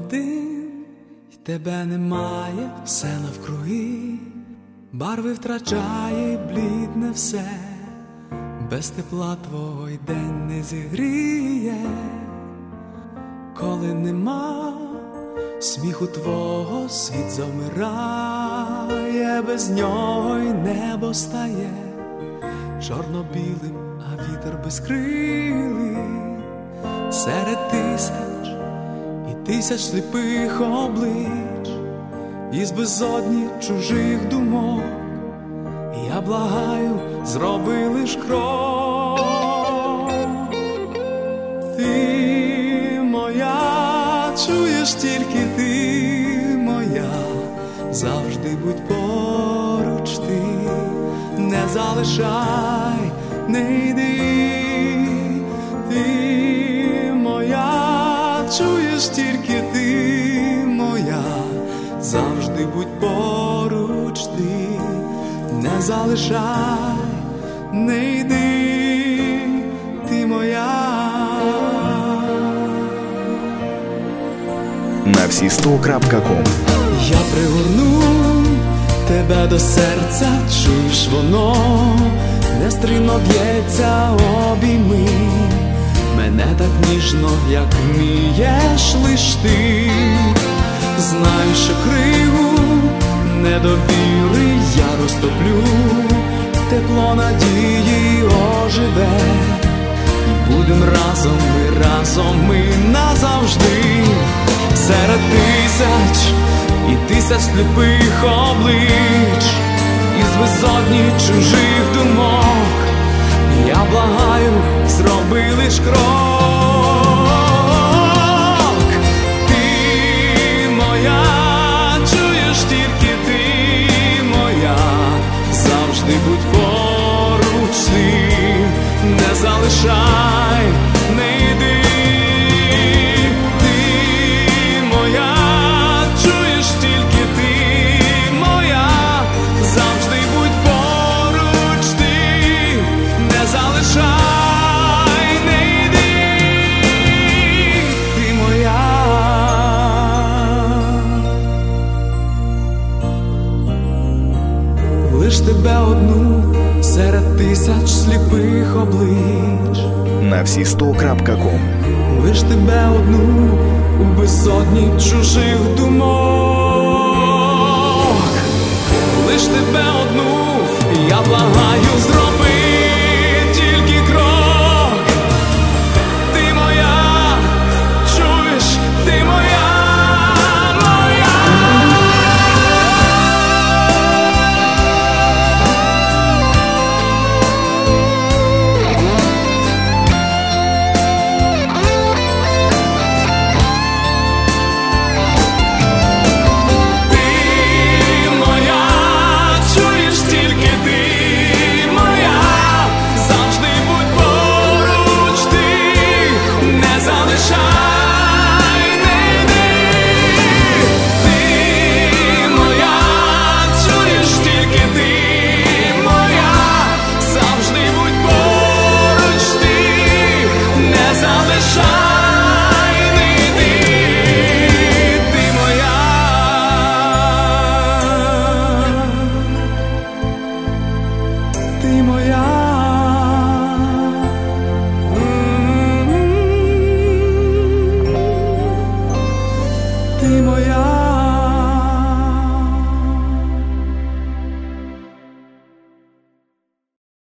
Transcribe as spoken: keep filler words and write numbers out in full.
один, й тебе немає, все навкруги, барви втрачає, й блідне все, без тепла твого й день не зігріє, коли нема сміху твого, світ завмирає, без нього й небо стає чорно-білим, а вітер безкрилий. Серед тисяч і тисяч сліпих облич, із безодні чужих думок, я благаю, зроби лиш крок. Ти моя, чуєш, тільки ти моя, завжди будь поруч ти, не залишай, не йди. Ти моя, чуєш, тільки ти моя, завжди будь поруч ти, не залишай, не йди, ти моя. на всі сто крапка ком. Я пригорну тебе до серця, чуєш, воно нестримно б'ється, обійми мене так ніжно, як вмієш лиш ти. Знаю, що криву недовіри я розтоплю, тепло надії оживе, і будем разом, ми разом, ми назавжди. Серед тисяч і тисяч сліпих облич, із безодні чужих думок, я благаю, зроби лиш крок. Ти моя, чуєш, тільки ти моя, завжди будь поруч ти, не залишай, не йди. Лиш тебе одну серед тисяч сліпих облич, на всі сто крапка ком. Лиш тебе одну у безодні чужих думок. Лиш тебе одну, я благаю, зроби тільки крок. Ти моя, чуєш, ти моя. Ти моя, ти моя.